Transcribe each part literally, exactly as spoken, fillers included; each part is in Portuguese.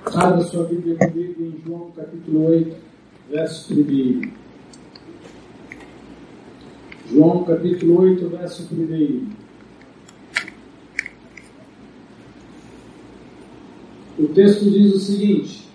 Abra sua Bíblia comigo em João capítulo oito, verso primeiro. João capítulo oito, verso primeiro. O texto diz o seguinte: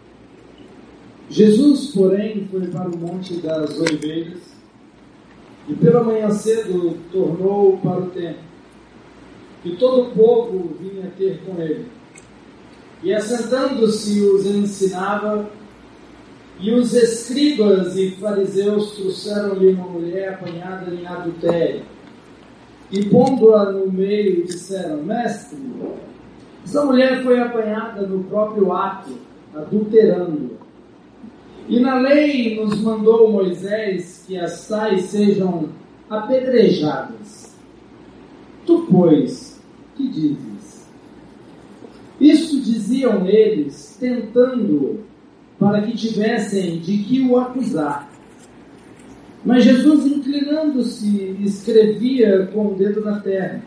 Jesus, porém, foi para o Monte das Oliveiras e pela manhã cedo tornou para o templo, e todo o povo vinha ter com ele. E assentando-se os ensinava, e os escribas e fariseus trouxeram-lhe uma mulher apanhada em adultério, e pondo-a no meio disseram: Mestre, essa mulher foi apanhada no próprio ato, adulterando. E na lei nos mandou Moisés que as tais sejam apedrejadas. Tu, pois, que dizes? Isto diziam eles, tentando, para que tivessem de que o acusar. Mas Jesus, inclinando-se, escrevia com o dedo na terra.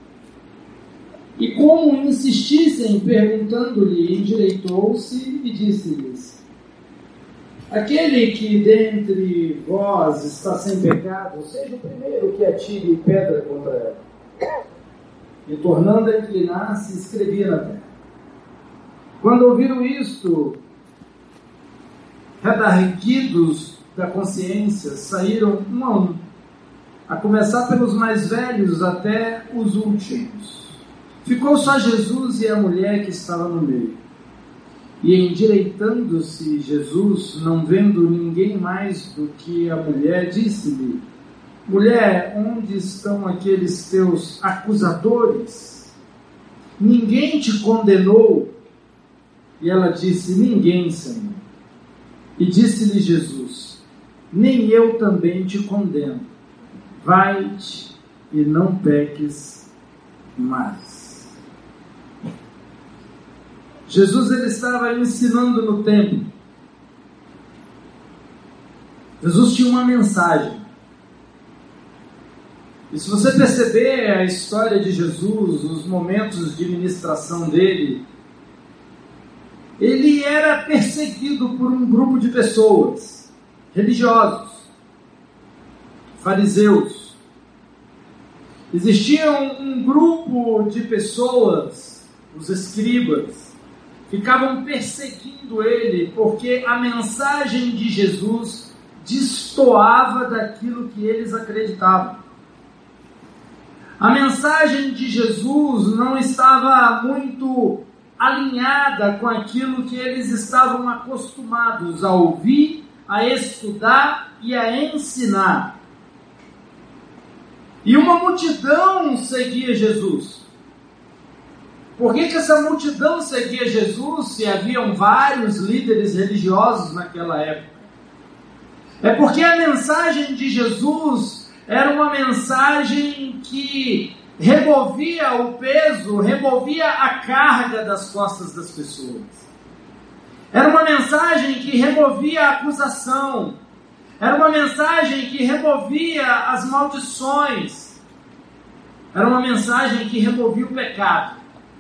E como insistissem, perguntando-lhe, endireitou-se e disse-lhes: Aquele que dentre vós está sem pecado, seja o primeiro que atire pedra contra ela. E tornando a inclinar-se, escrevia na terra. Quando ouviram isto, redarguidos da consciência, saíram um a um, a começar pelos mais velhos até os últimos. Ficou só Jesus e a mulher que estava no meio. E endireitando-se Jesus, não vendo ninguém mais do que a mulher, disse-lhe: Mulher, onde estão aqueles teus acusadores? Ninguém te condenou? E ela disse: Ninguém, Senhor. E disse-lhe Jesus: Nem eu também te condeno. Vai-te e não peques mais. Jesus ele estava ensinando no templo. Jesus tinha uma mensagem. E se você perceber a história de Jesus, os momentos de ministração dele, ele era perseguido por um grupo de pessoas, religiosos, fariseus. Existia um grupo de pessoas, os escribas, ficavam perseguindo ele porque a mensagem de Jesus destoava daquilo que eles acreditavam. A mensagem de Jesus não estava muito alinhada com aquilo que eles estavam acostumados a ouvir, a estudar e a ensinar. E uma multidão seguia Jesus. Por que que essa multidão seguia Jesus se haviam vários líderes religiosos naquela época? É porque a mensagem de Jesus era uma mensagem que removia o peso, removia a carga das costas das pessoas. Era uma mensagem que removia a acusação. Era uma mensagem que removia as maldições. Era uma mensagem que removia o pecado.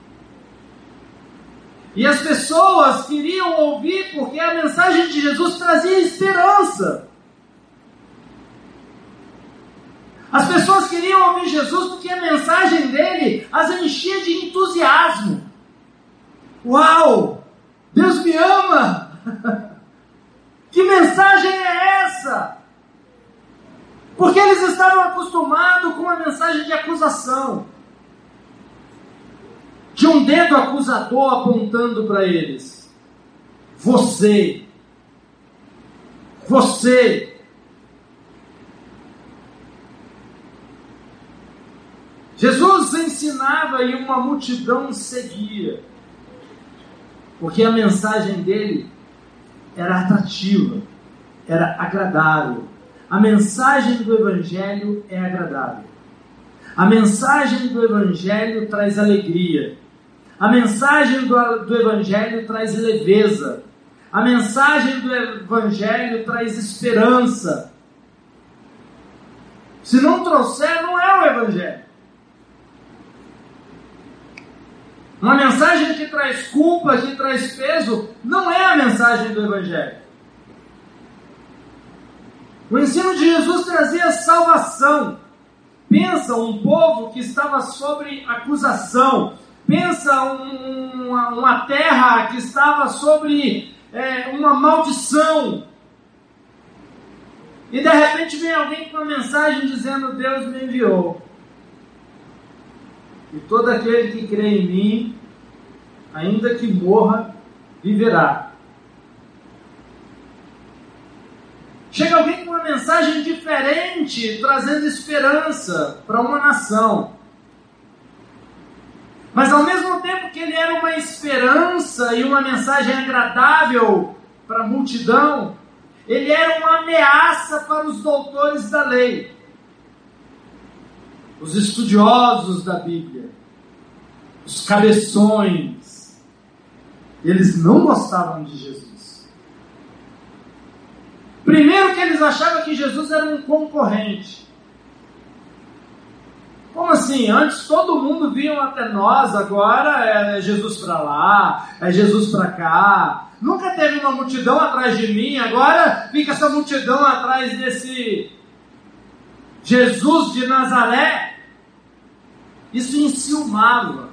E as pessoas queriam ouvir porque a mensagem de Jesus trazia esperança. As pessoas queriam ouvir Jesus porque a mensagem dele as enchia de entusiasmo. Uau! Deus me ama! Que mensagem é essa? Porque eles estavam acostumados com a mensagem de acusação. De um dedo acusador apontando para eles. Você. Você. Jesus ensinava e uma multidão seguia, porque a mensagem dele era atrativa, era agradável. A mensagem do Evangelho é agradável. A mensagem do Evangelho traz alegria. A mensagem do, do Evangelho traz leveza. A mensagem do Evangelho traz esperança. Se não trouxer, não é o Evangelho. Uma mensagem que traz culpa, que traz peso, não é a mensagem do Evangelho. O ensino de Jesus trazia salvação. Pensa um povo que estava sob acusação. Pensa um, uma, uma terra que estava sobre é, uma maldição. E de repente vem alguém com uma mensagem dizendo: Deus me enviou. E todo aquele que crê em mim, ainda que morra, viverá. Chega alguém com uma mensagem diferente, trazendo esperança para uma nação. Mas ao mesmo tempo que ele era uma esperança e uma mensagem agradável para a multidão, ele era uma ameaça para os doutores da lei, os estudiosos da Bíblia, os cabeções. Eles não gostavam de Jesus. Primeiro que eles achavam que Jesus era um concorrente. Como assim? Antes todo mundo vinha até nós, agora é Jesus para lá, é Jesus para cá. Nunca teve uma multidão atrás de mim, agora fica essa multidão atrás desse Jesus de Nazaré. Isso enciumava.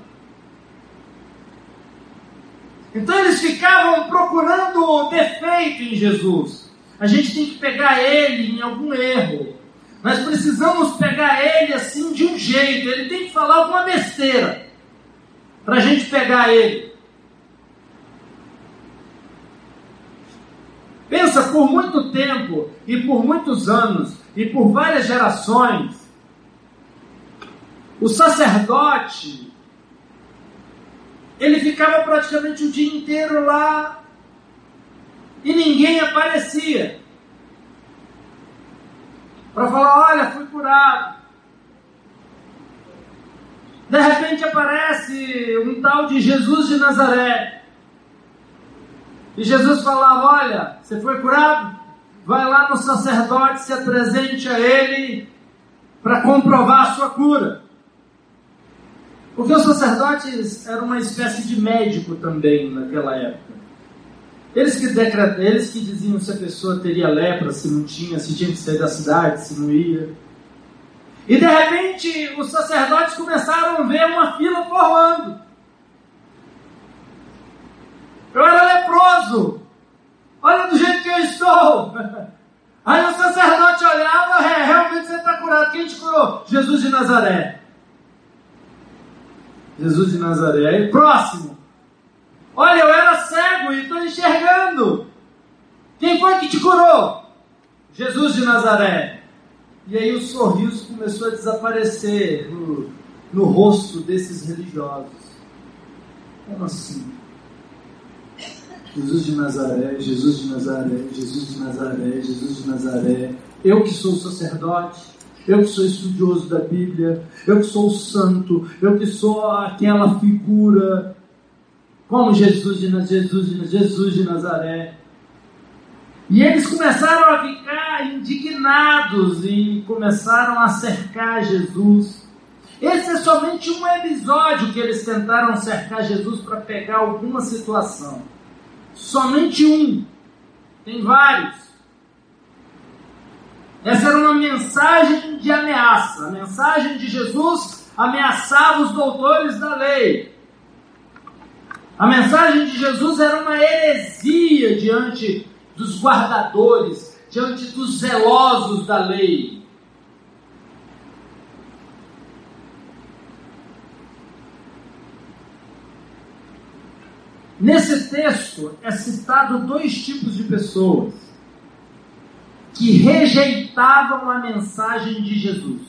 Então eles ficavam procurando defeito em Jesus. A gente tem que pegar ele em algum erro. Nós precisamos pegar ele assim de um jeito. Ele tem que falar alguma besteira para a gente pegar ele. Pensa, por muito tempo e por muitos anos e por várias gerações, o sacerdote, ele ficava praticamente o dia inteiro lá e ninguém aparecia para falar: olha, fui curado. De repente aparece um tal de Jesus de Nazaré. E Jesus falava: olha, você foi curado? Vai lá no sacerdote, se apresente a ele para comprovar a sua cura. Porque os sacerdotes eram uma espécie de médico também naquela época. Eles que decretavam, eles que diziam se a pessoa teria lepra, se não tinha, se tinha que sair da cidade, se não ia. E de repente os sacerdotes começaram a ver uma fila formando. Eu era leproso, olha do jeito que eu estou. Aí o sacerdote olhava: é, realmente você está curado. Quem te curou? Jesus de Nazaré. Jesus de Nazaré. E próximo: olha, eu era cego e estou enxergando. Quem foi que te curou? Jesus de Nazaré. E aí o sorriso começou a desaparecer no, no rosto desses religiosos. Como assim? Jesus de Nazaré, Jesus de Nazaré, Jesus de Nazaré, Jesus de Nazaré. Eu que sou sacerdote, eu que sou estudioso da Bíblia, eu que sou o santo, eu que sou aquela figura. Como Jesus de, Jesus, de, Jesus de Nazaré. E eles começaram a ficar indignados e começaram a cercar Jesus. Esse é somente um episódio que eles tentaram cercar Jesus para pegar alguma situação. Somente um. Tem vários. Essa era uma mensagem de ameaça. A mensagem de Jesus ameaçava os doutores da lei. A mensagem de Jesus era uma heresia diante dos guardadores, diante dos zelosos da lei. Nesse texto é citado dois tipos de pessoas que rejeitavam a mensagem de Jesus,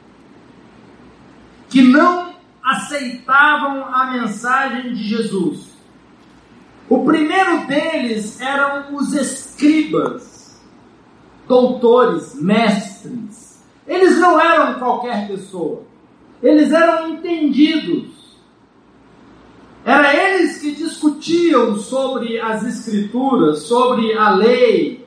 que não aceitavam a mensagem de Jesus. O primeiro deles eram os escribas, doutores, mestres. Eles não eram qualquer pessoa, eles eram entendidos. Eram eles que discutiam sobre as escrituras, sobre a lei.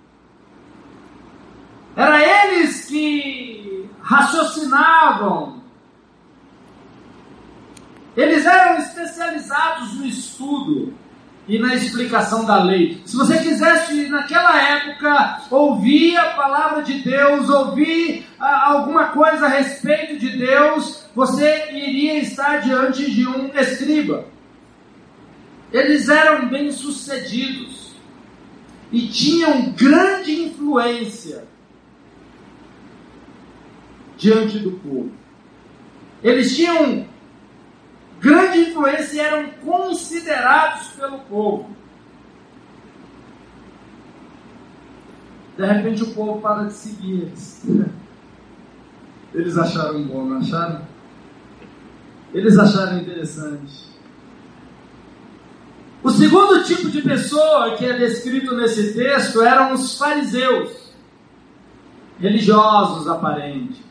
Eram eles que raciocinavam. Eles eram especializados no estudo e na explicação da lei. Se você quisesse, naquela época, ouvir a palavra de Deus, ouvir ah, alguma coisa a respeito de Deus, você iria estar diante de um escriba. Eles eram bem-sucedidos e tinham grande influência diante do povo. Eles tinham grande influência e eram considerados pelo povo. De repente o povo para de seguir eles. Eles acharam bom, não acharam? Eles acharam interessante. O segundo tipo de pessoa que é descrito nesse texto eram os fariseus, religiosos aparentes.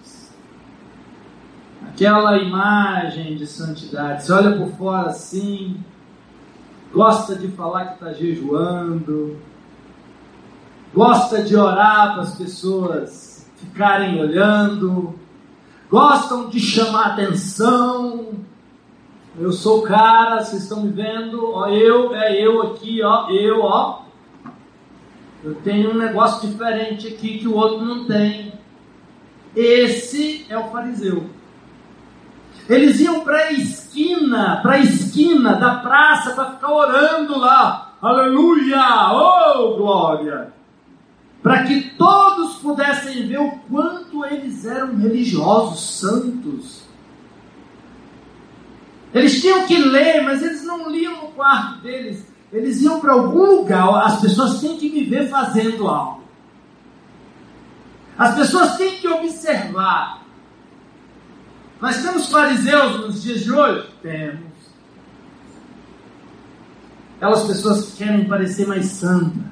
Aquela imagem de santidade. Você olha por fora assim, gosta de falar que está jejuando, gosta de orar para as pessoas ficarem olhando, gostam de chamar atenção. Eu sou o cara, vocês estão me vendo, ó, eu, é eu aqui, ó, eu, ó. Eu tenho um negócio diferente aqui que o outro não tem. Esse é o fariseu. Eles iam para a esquina, para a esquina da praça para ficar orando lá. Aleluia! Oh, glória! Para que todos pudessem ver o quanto eles eram religiosos, santos. Eles tinham que ler, mas eles não liam no quarto deles. Eles iam para algum lugar. As pessoas têm que me ver fazendo algo. As pessoas têm que observar. Nós temos fariseus nos dias de hoje? Temos. Aquelas pessoas que querem parecer mais santas.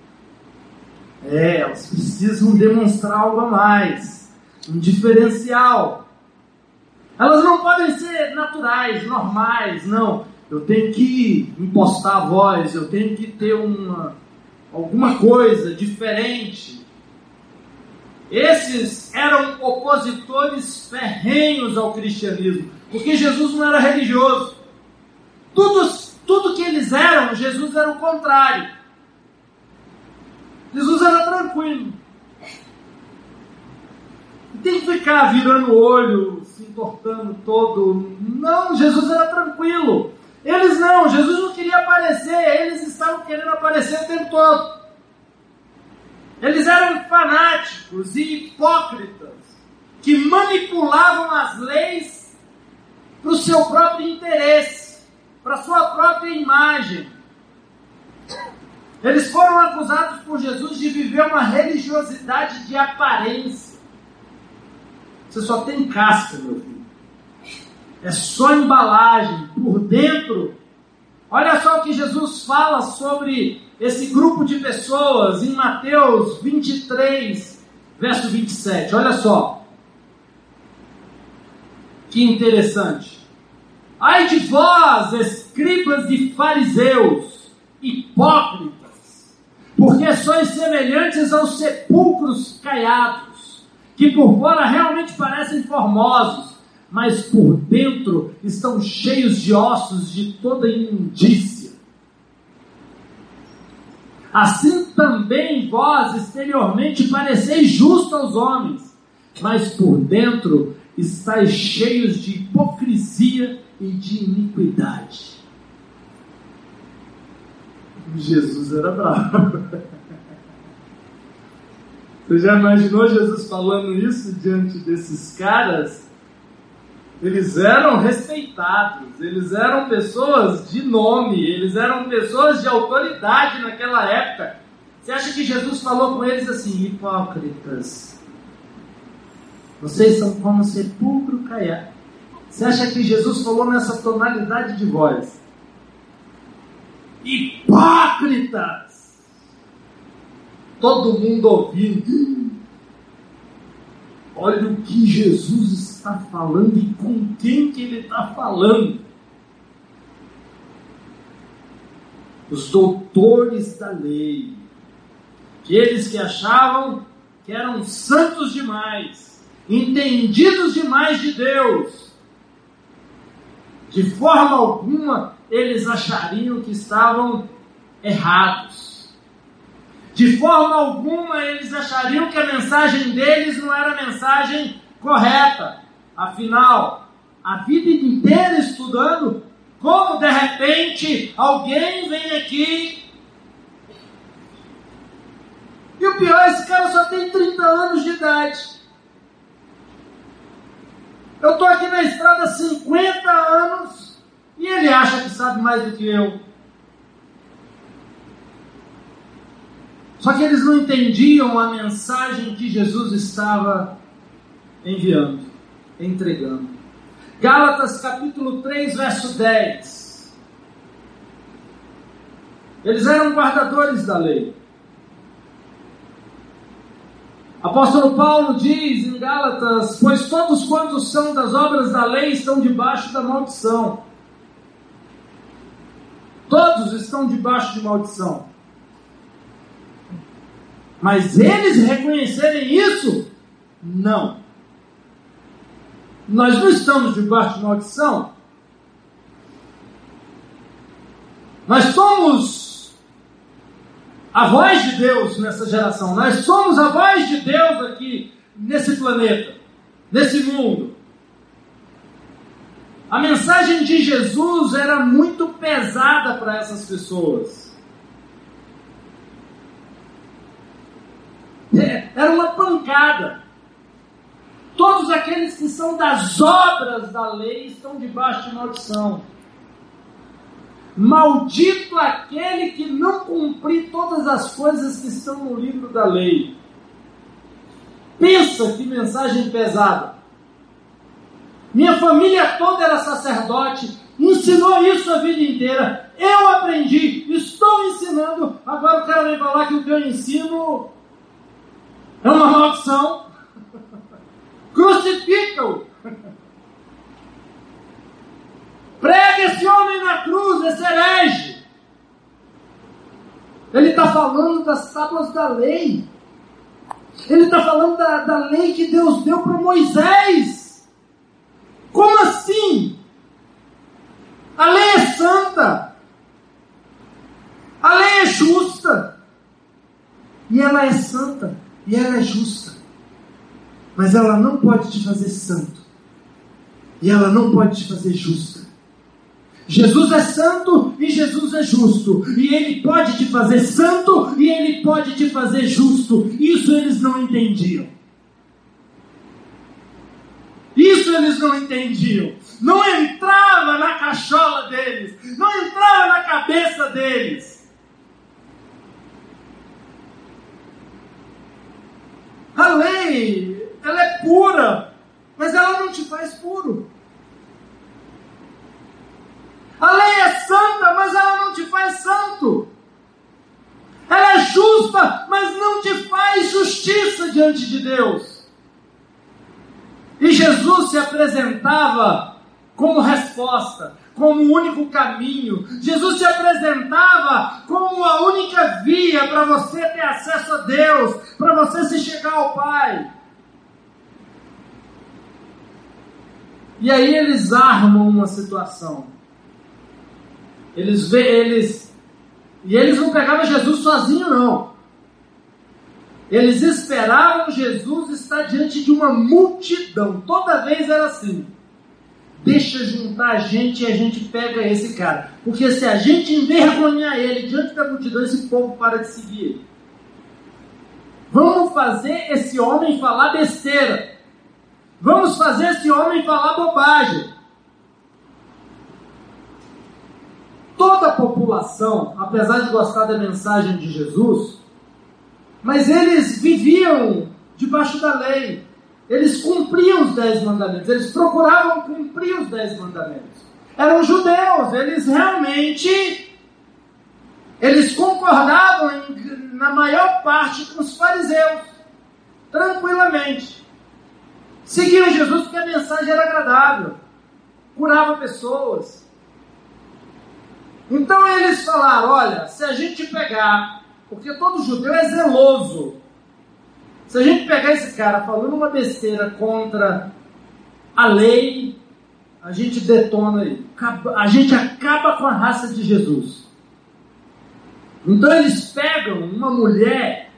É, elas precisam demonstrar algo a mais. Um diferencial. Elas não podem ser naturais, normais, não. Eu tenho que impostar a voz, eu tenho que ter uma, alguma coisa diferente. Esses eram opositores ferrenhos ao cristianismo, porque Jesus não era religioso. Tudo, tudo que eles eram, Jesus era o contrário. Jesus era tranquilo. Tem que ficar virando o olho, se entortando todo. Não, Jesus era tranquilo. Eles não, Jesus não queria aparecer, eles estavam querendo aparecer o tempo todo. Eles eram fanáticos e hipócritas, que manipulavam as leis para o seu próprio interesse, para a sua própria imagem. Eles foram acusados por Jesus de viver uma religiosidade de aparência. Você só tem casca, meu filho. É só embalagem. Por dentro, olha só o que Jesus fala sobre esse grupo de pessoas em Mateus vinte e três, verso vinte e sete. Olha só. Que interessante. Ai de vós, escribas e fariseus, hipócritas, porque sois semelhantes aos sepulcros caiados, que por fora realmente parecem formosos, mas por dentro estão cheios de ossos de toda imundícia. Assim também vós exteriormente pareceis justos aos homens, mas por dentro estáis cheios de hipocrisia e de iniquidade. Jesus era bravo. Você já imaginou Jesus falando isso diante desses caras? Eles eram respeitados, eles eram pessoas de nome, eles eram pessoas de autoridade naquela época. Você acha que Jesus falou com eles assim: hipócritas, vocês são como sepulcro caiado? Você acha que Jesus falou nessa tonalidade de voz? Hipócritas! Todo mundo ouvindo. Olha o que Jesus está falando e com quem que ele está falando. Os doutores da lei, aqueles que achavam que eram santos demais, entendidos demais de Deus, De forma alguma eles achariam que estavam errados. De forma alguma eles achariam que a mensagem deles não era a mensagem correta. Afinal, a vida inteira estudando, como de repente alguém vem aqui. E o pior, esse cara só tem trinta anos de idade. Eu estou aqui na estrada há cinquenta anos e ele acha que sabe mais do que eu. Só que eles não entendiam a mensagem que Jesus estava enviando, entregando. Gálatas capítulo três, verso dez. Eles eram guardadores da lei. Apóstolo Paulo diz em Gálatas: pois todos quantos são das obras da lei estão debaixo da maldição. Todos estão debaixo de maldição. Mas eles reconhecerem isso? Não. Nós não estamos debaixo de maldição. Nós somos a voz de Deus nessa geração. Nós somos a voz de Deus aqui nesse planeta, nesse mundo. A mensagem de Jesus era muito pesada para essas pessoas. Era uma pancada. Todos aqueles que são das obras da lei estão debaixo de maldição. Maldito aquele que não cumprir todas as coisas que estão no livro da lei. Pensa que mensagem pesada. Minha família toda era sacerdote, ensinou isso a vida inteira. Eu aprendi, estou ensinando. Agora o cara vem falar que o que eu ensino é uma maldição. Crucifica-o. Prega esse homem na cruz, esse herege. Ele está falando das tábuas da lei. Ele está falando da, da lei que Deus deu para Moisés. Como assim? A lei é santa. A lei é justa. E ela é santa. E ela é justa. Mas ela não pode te fazer santo. E ela não pode te fazer justa. Jesus é santo e Jesus é justo. E Ele pode te fazer santo e Ele pode te fazer justo. Isso eles não entendiam. Isso eles não entendiam. Não entrava na cachola deles. Não entrava na cabeça deles. A lei, ela é pura, mas ela não te faz puro. A lei é santa, mas ela não te faz santo. Ela é justa, mas não te faz justiça diante de Deus. E Jesus se apresentava como resposta, como o único caminho. Jesus se apresentava como a única via para você ter acesso a Deus, para você se chegar ao Pai. E aí eles armam uma situação. Eles vê, eles e eles não pegavam Jesus sozinho, não. Eles esperavam Jesus estar diante de uma multidão. Toda vez era assim. Deixa juntar a gente e a gente pega esse cara. Porque se a gente envergonhar ele diante da multidão, esse povo para de seguir ele. Vamos fazer esse homem falar besteira. Vamos fazer esse homem falar bobagem. Toda a população, apesar de gostar da mensagem de Jesus, mas eles viviam debaixo da lei. Eles cumpriam os dez mandamentos. Eles procuravam cumprir os dez mandamentos. Eram judeus. Eles realmente, eles concordavam em, na maior parte com os fariseus. Tranquilamente. Seguiam Jesus porque a mensagem era agradável. Curava pessoas. Então eles falaram, olha, se a gente pegar, porque todo judeu é zeloso, se a gente pegar esse cara falando uma besteira contra a lei, a gente detona ele. A gente acaba com a raça de Jesus. Então eles pegam uma mulher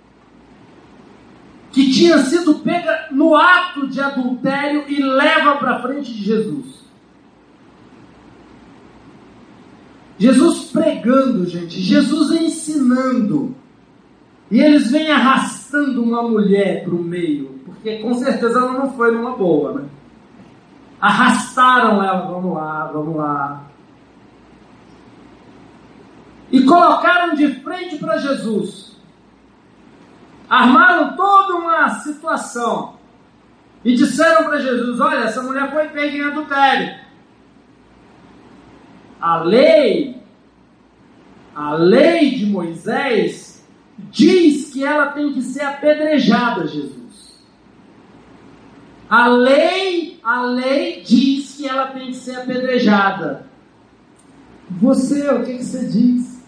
que tinha sido pega no ato de adultério e leva para frente de Jesus. Jesus pregando, gente, Jesus ensinando. E eles vêm arrastando uma mulher para o meio, porque com certeza ela não foi numa boa, né? Arrastaram ela, vamos lá, vamos lá. E colocaram de frente para Jesus. Armaram toda uma situação. E disseram para Jesus, olha, essa mulher foi pega em adultério. A lei, a lei de Moisés diz que ela tem que ser apedrejada, Jesus. A lei, a lei diz que ela tem que ser apedrejada. Você, o que, que você diz?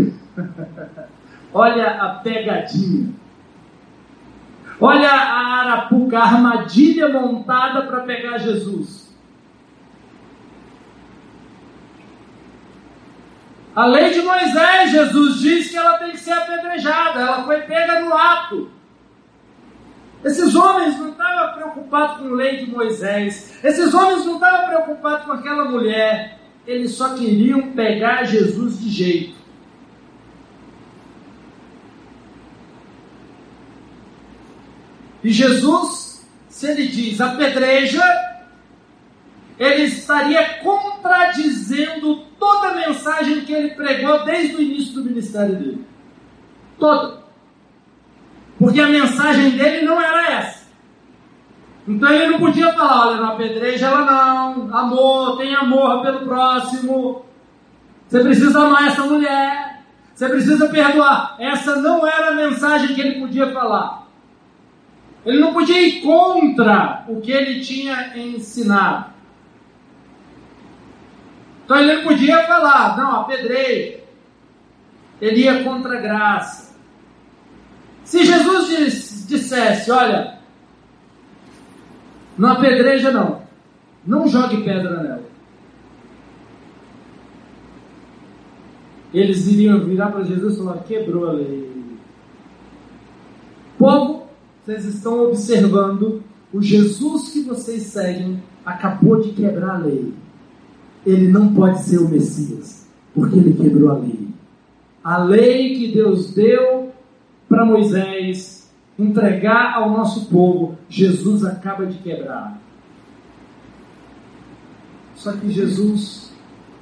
Olha a pegadinha. Olha a arapuca, a armadilha montada para pegar Jesus. A lei de Moisés, Jesus diz que ela tem que ser apedrejada. Ela foi pega no ato. Esses homens não estavam preocupados com a lei de Moisés. Esses homens não estavam preocupados com aquela mulher. Eles só queriam pegar Jesus de jeito. E Jesus, se ele diz apedreja, ele estaria contradizendo toda a mensagem que ele pregou desde o início do ministério dele. Toda. Porque a mensagem dele não era essa. Então ele não podia falar, olha, não apedreja ela não, amor, tem amor pelo próximo, você precisa amar essa mulher, você precisa perdoar. Essa não era a mensagem que ele podia falar. Ele não podia ir contra o que ele tinha ensinado. Então ele não podia falar, não, apedreja. Ele ia contra a graça. Se Jesus dissesse, olha, não apedreja não, não jogue pedra nela, eles iriam virar para Jesus e falar, quebrou a lei. Povo, vocês estão observando, o Jesus que vocês seguem acabou de quebrar a lei. Ele não pode ser o Messias, porque ele quebrou a lei. A lei que Deus deu para Moisés entregar ao nosso povo, Jesus acaba de quebrar. Só que Jesus,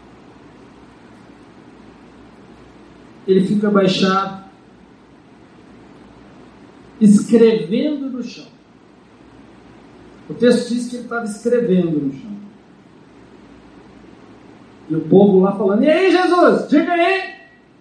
ele fica abaixado, escrevendo no chão. O texto diz que ele estava escrevendo no chão. E o povo lá falando, e aí Jesus, diga aí.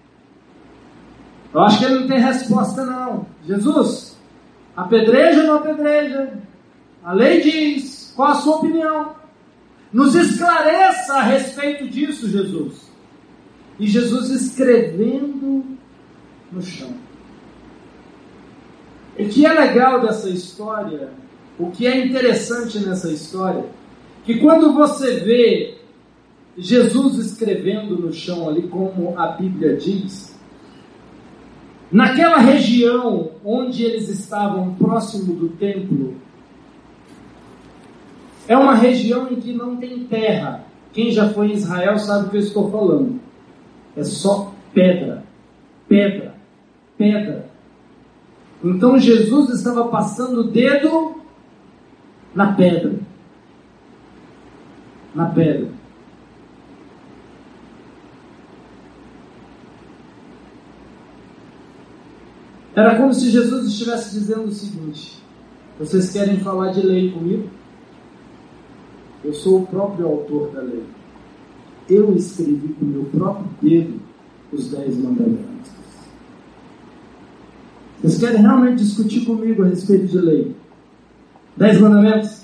Eu acho que ele não tem resposta não. Jesus, apedreja ou não apedreja? A lei diz, qual a sua opinião? Nos esclareça a respeito disso, Jesus. E Jesus escrevendo no chão. O que é legal dessa história, o que é interessante nessa história, que quando você vê Jesus escrevendo no chão ali, como a Bíblia diz, naquela região onde eles estavam próximo do templo, é uma região em que não tem terra. Quem já foi em Israel sabe o que eu estou falando. É só pedra, pedra, pedra. Então Jesus estava passando o dedo na pedra. Na pedra. Era como se Jesus estivesse dizendo o seguinte: vocês querem falar de lei comigo? Eu sou o próprio autor da lei. Eu escrevi com o meu próprio dedo os dez mandamentos. Vocês querem realmente discutir comigo a respeito de lei? Dez mandamentos?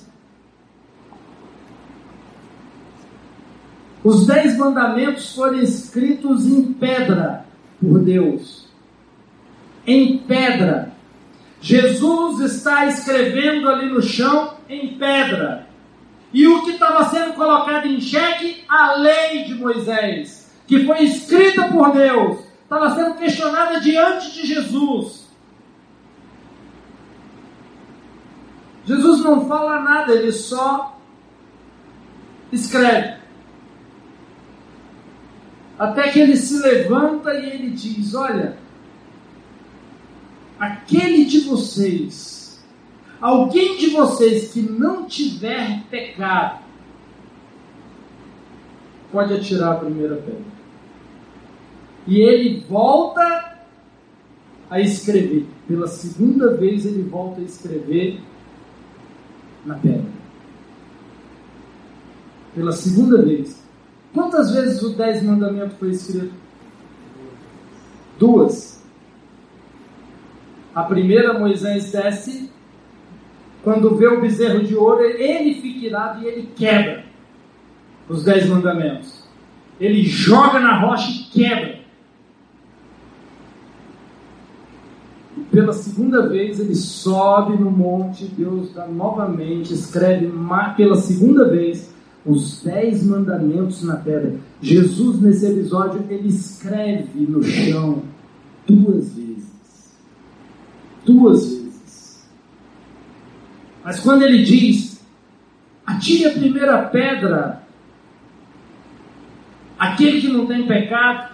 Os dez mandamentos foram escritos em pedra por Deus. Em pedra. Jesus está escrevendo ali no chão em pedra. E o que estava sendo colocado em xeque? A lei de Moisés, que foi escrita por Deus, estava sendo questionada diante de Jesus. Jesus não fala nada, ele só escreve. Até que ele se levanta e ele diz: olha, aquele de vocês, alguém de vocês que não tiver pecado, pode atirar a primeira pedra. E ele volta a escrever. Pela segunda vez ele volta a escrever na pedra. Pela segunda vez. Quantas vezes o Dez Mandamentos foi escrito? Duas. A primeira, Moisés desce, quando vê o bezerro de ouro, ele fica irado e ele quebra os Dez Mandamentos. Ele joga na rocha e quebra. E pela segunda vez ele sobe no monte, Deus dá novamente, escreve pela segunda vez os Dez Mandamentos na pedra. Jesus, nesse episódio, ele escreve no chão duas vezes. Duas vezes. Mas quando ele diz: atire a primeira pedra, aquele que não tem pecado,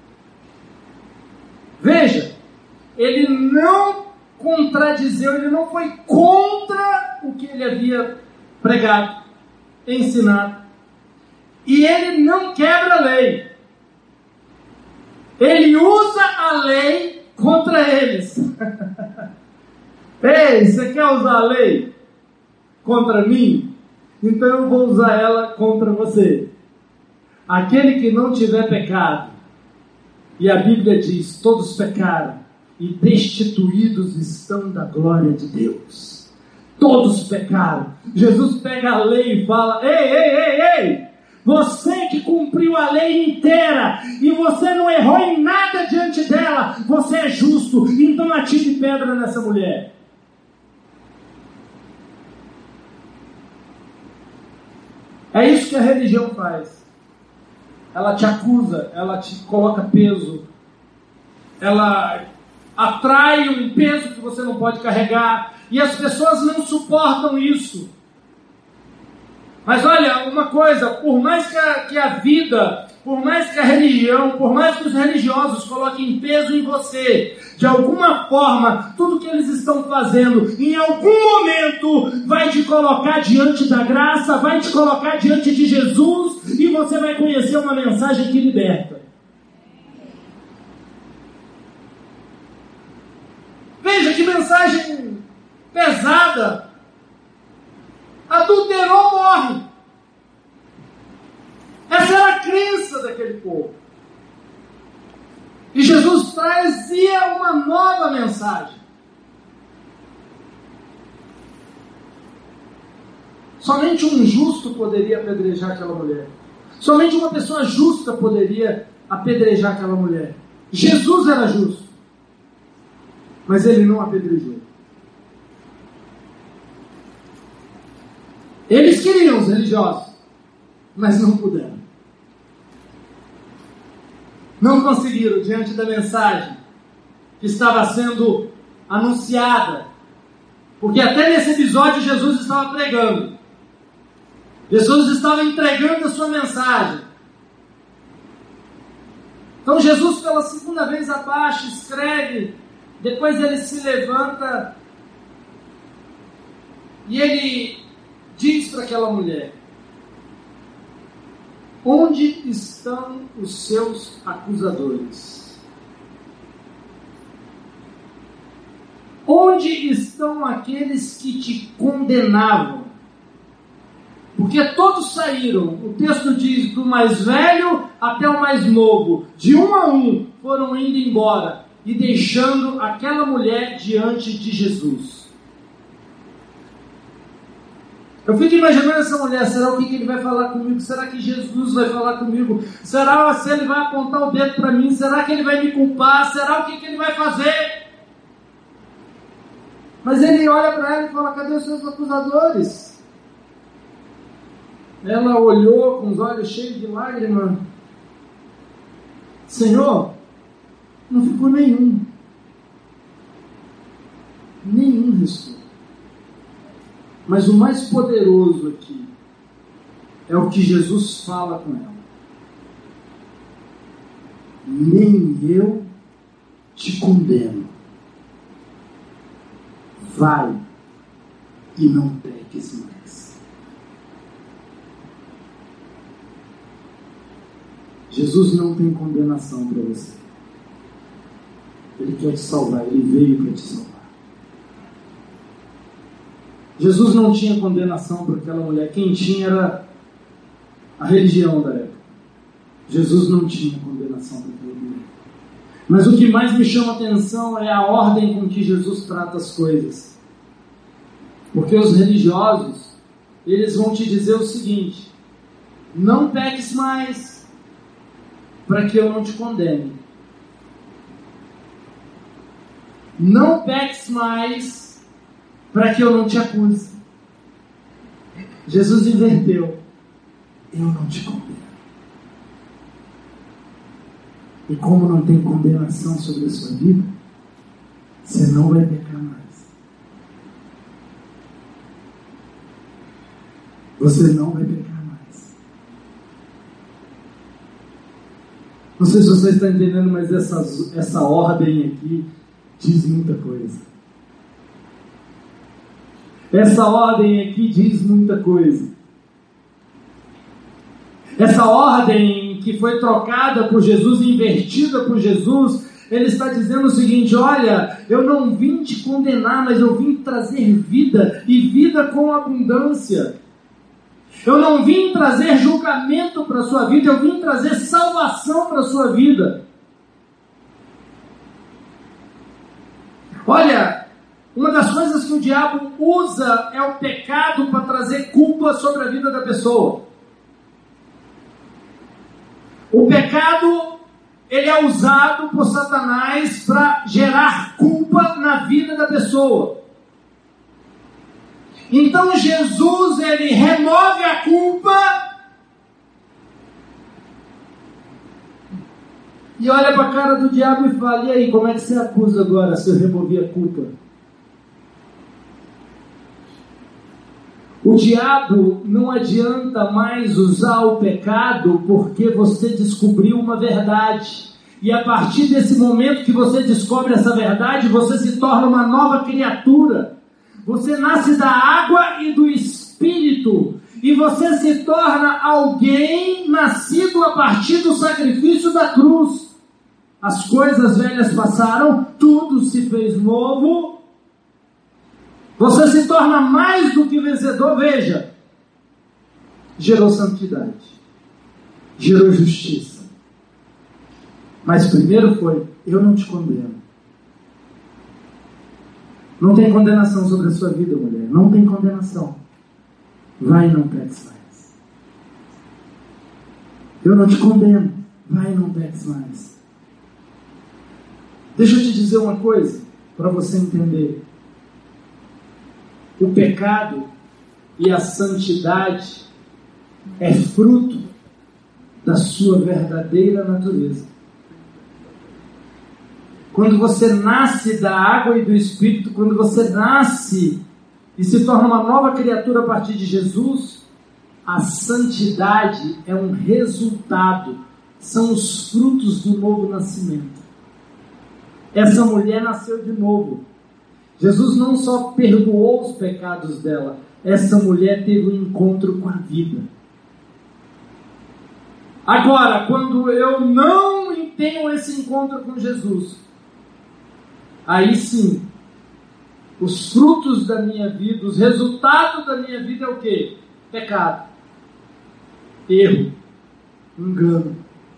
veja, ele não contradizeu, ele não foi contra o que ele havia pregado, ensinado. E ele não quebra a lei. Ele usa a lei contra eles. Ei, você quer usar a lei contra mim? Então eu vou usar ela contra você. Aquele que não tiver pecado, e a Bíblia diz: todos pecaram e destituídos estão da glória de Deus. Todos pecaram. Jesus pega a lei e fala: ei, ei, ei, ei, você que cumpriu a lei inteira e você não errou em nada diante dela, você é justo, então atire pedra nessa mulher. É isso que a religião faz. Ela te acusa, ela te coloca peso, ela atrai um peso que você não pode carregar, e as pessoas não suportam isso. Mas olha, uma coisa, por mais que a, que a vida, por mais que a religião, por mais que os religiosos coloquem peso em você, de alguma forma, tudo que eles estão fazendo, em algum momento, vai te colocar diante da graça, vai te colocar diante de Jesus, e você vai conhecer uma mensagem que liberta. Veja que mensagem pesada. Adulterou, morre. Essa era a crença daquele povo. E Jesus trazia uma nova mensagem. Somente um justo poderia apedrejar aquela mulher. Somente uma pessoa justa poderia apedrejar aquela mulher. Jesus era justo, mas ele não apedrejou. Eles queriam, os religiosos, mas não puderam. Não conseguiram, diante da mensagem que estava sendo anunciada. Porque até nesse episódio Jesus estava pregando. Jesus estava entregando a sua mensagem. Então Jesus, pela segunda vez abaixo, escreve. Depois ele se levanta e ele diz para aquela mulher: onde estão os seus acusadores? Onde estão aqueles que te condenavam? Porque todos saíram, o texto diz, do mais velho até o mais novo, de um a um foram indo embora e deixando aquela mulher diante de Jesus. Eu fico imaginando essa mulher: será o que ele vai falar comigo? Será que Jesus vai falar comigo? Será se ele vai apontar o dedo para mim? Será que ele vai me culpar? Será o que ele vai fazer? Mas ele olha para ela e fala: cadê os seus acusadores? ela olhou com os olhos cheios de lágrimas. Senhor, não ficou nenhum. Nenhum restou. Mas o mais poderoso aqui é o que Jesus fala com ela. Nem eu te condeno. Vai e não peques mais. Jesus não tem condenação para você. Ele quer te salvar, Ele veio para te salvar. Jesus não tinha condenação para aquela mulher. Quem tinha era a religião da época. Jesus não tinha condenação para aquela mulher. Mas o que mais me chama a atenção é a ordem com que Jesus trata as coisas. Porque os religiosos, eles vão te dizer o seguinte: não peques mais, para que eu não te condene. Não peques mais, para que eu não te acuse. Jesus inverteu: eu não te condeno. E como não tem condenação sobre a sua vida, você não vai pecar mais. Você não vai pecar mais. Não sei se você está entendendo, mas essa, essa ordem aqui diz muita coisa. Essa ordem aqui diz muita coisa. Essa ordem que foi trocada por Jesus, invertida por Jesus, Ele está dizendo o seguinte: olha, eu não vim te condenar, mas eu vim trazer vida, e vida com abundância. Eu não vim trazer julgamento para a sua vida, eu vim trazer salvação para a sua vida. Olha, uma das coisas que o diabo usa é o pecado para trazer culpa sobre a vida da pessoa. O pecado, ele é usado por Satanás para gerar culpa na vida da pessoa. Então Jesus, ele remove a culpa e olha para a cara do diabo e fala: e aí, como é que você acusa agora se eu remover a culpa? O diabo não adianta mais usar o pecado porque você descobriu uma verdade. E a partir desse momento que você descobre essa verdade, você se torna uma nova criatura. Você nasce da água e do Espírito. E você se torna alguém nascido a partir do sacrifício da cruz. As coisas velhas passaram, tudo se fez novo. Você se torna mais do que vencedor. Veja, gerou santidade, gerou justiça. Mas primeiro foi: eu não te condeno. Não tem condenação sobre a sua vida, mulher. Não tem condenação. Vai e não peques mais. Eu não te condeno. Vai e não peques mais. Deixa eu te dizer uma coisa para você entender. O pecado e a santidade é fruto da sua verdadeira natureza. Quando você nasce da água e do Espírito, quando você nasce e se torna uma nova criatura a partir de Jesus, a santidade é um resultado, são os frutos do novo nascimento. Essa mulher nasceu de novo. Jesus não só perdoou os pecados dela, essa mulher teve um encontro com a vida. Agora, quando eu não tenho esse encontro com Jesus, aí sim, os frutos da minha vida, os resultados da minha vida é o quê? Pecado, erro, engano.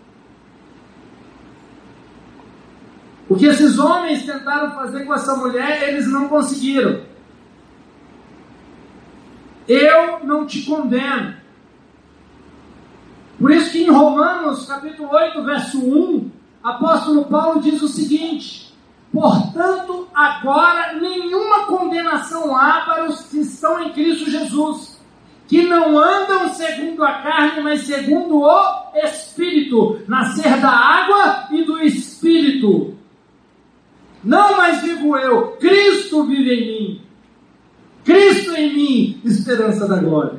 O que esses homens tentaram fazer com essa mulher, eles não conseguiram. Eu não te condeno. Por isso que em Romanos, capítulo oito, verso um, apóstolo Paulo diz o seguinte: portanto, agora nenhuma condenação há para os que estão em Cristo Jesus. que não andam segundo a carne, mas segundo o Espírito, nascer da água e do Espírito. Não mais vivo eu, Cristo vive em mim. Cristo em mim, esperança da glória.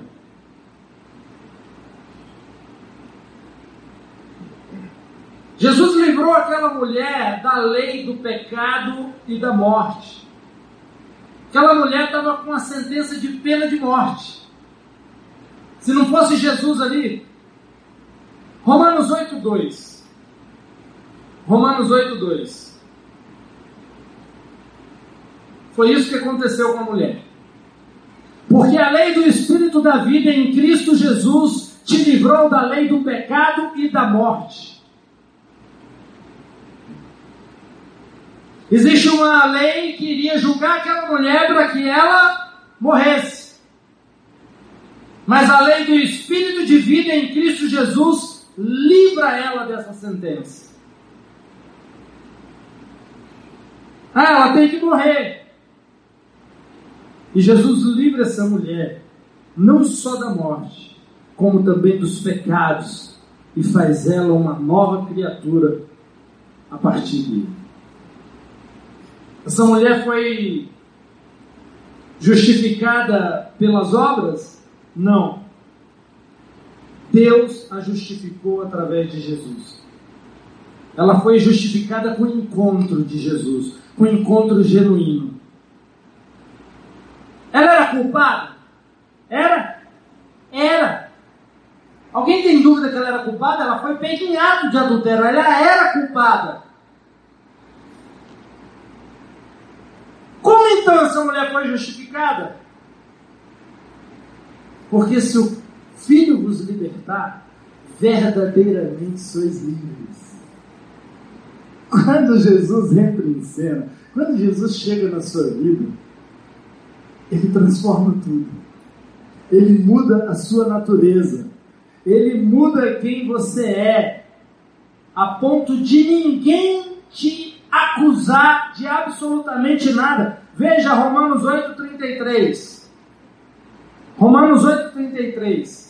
Jesus livrou aquela mulher da lei do pecado e da morte. Aquela mulher estava com a sentença de pena de morte. Se não fosse Jesus ali, Romanos oito, dois. Romanos oito, dois. Foi isso que aconteceu com a mulher. Porque a lei do Espírito da vida em Cristo Jesus te livrou da lei do pecado e da morte. Existe uma lei que iria julgar aquela mulher para que ela morresse. Mas a lei do Espírito de vida em Cristo Jesus livra ela dessa sentença. Ah, ela tem que morrer. E Jesus livra essa mulher, não só da morte, como também dos pecados, e faz ela uma nova criatura a partir dele. Essa mulher foi justificada pelas obras? Não. Deus a justificou através de Jesus. Ela foi justificada com o encontro de Jesus, com o encontro genuíno. Ela era culpada? Era? Era. Alguém tem dúvida que ela era culpada? Ela foi pega em ato de adultério. Ela era culpada. Como então essa mulher foi justificada? Porque se o Filho vos libertar, verdadeiramente sois livres. Quando Jesus entra em cena, quando Jesus chega na sua vida, Ele transforma tudo. Ele muda a sua natureza. Ele muda quem você é, a ponto de ninguém te acusar de absolutamente nada. Veja Romanos oito, trinta e três. Romanos oito, trinta e três.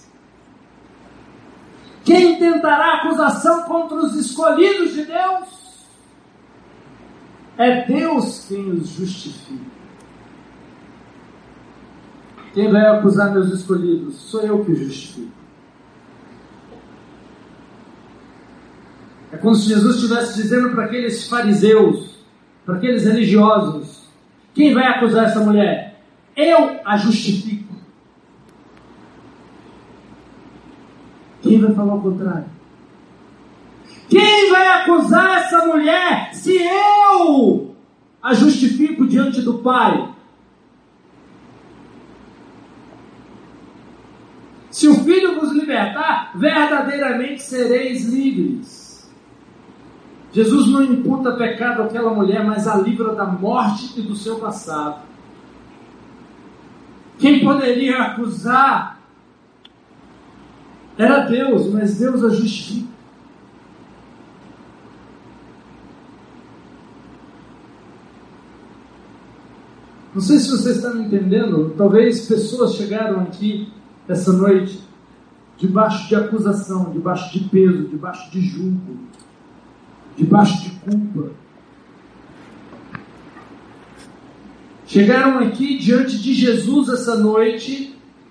Quem tentará acusação contra os escolhidos de Deus? É Deus quem os justifica. Quem vai acusar meus escolhidos? Sou eu que os justifico. É como se Jesus estivesse dizendo para aqueles fariseus, para aqueles religiosos: quem vai acusar essa mulher? Eu a justifico. Quem vai falar o contrário? Quem vai acusar essa mulher se eu a justifico diante do Pai? Se o Filho vos libertar, verdadeiramente sereis livres. Jesus não imputa pecado àquela mulher, mas a livra da morte e do seu passado. Quem poderia acusar era Deus, mas Deus a justifica. Não sei se você está me entendendo. Talvez pessoas chegaram aqui essa noite debaixo de acusação, debaixo de peso, debaixo de julgo, debaixo de culpa. Chegaram aqui diante de Jesus essa noite.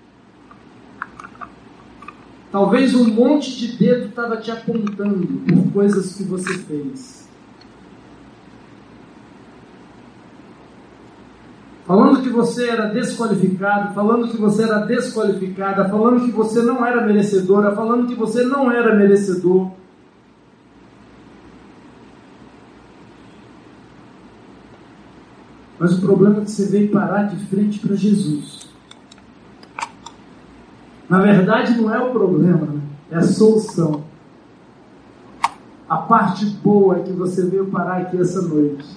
Talvez um monte de dedo estava te apontando por coisas que você fez. Falando que você era desqualificado, falando que você era desqualificada, falando que você não era merecedora, falando que você não era merecedor. Mas o problema é que você veio parar de frente para Jesus. Na verdade, não é o problema, né? É a solução. A parte boa é que você veio parar aqui essa noite.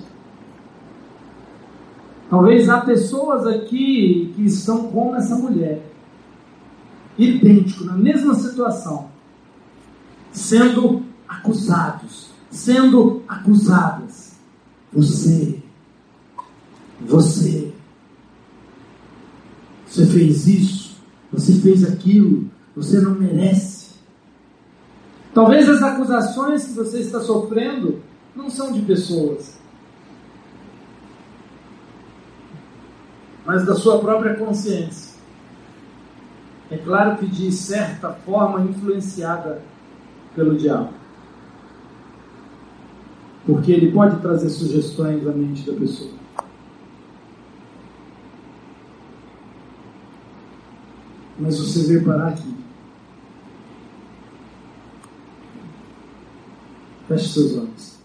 Talvez há pessoas aqui que estão como essa mulher, idêntico, na mesma situação, sendo acusados, sendo acusadas. Você, você, você fez isso, Você fez aquilo, você não merece. Talvez as acusações que você está sofrendo não são de pessoas, mas da sua própria consciência. É claro que de certa forma influenciada pelo diabo. Porque ele pode trazer sugestões à mente da pessoa. Mas você veio parar aqui. Feche seus olhos.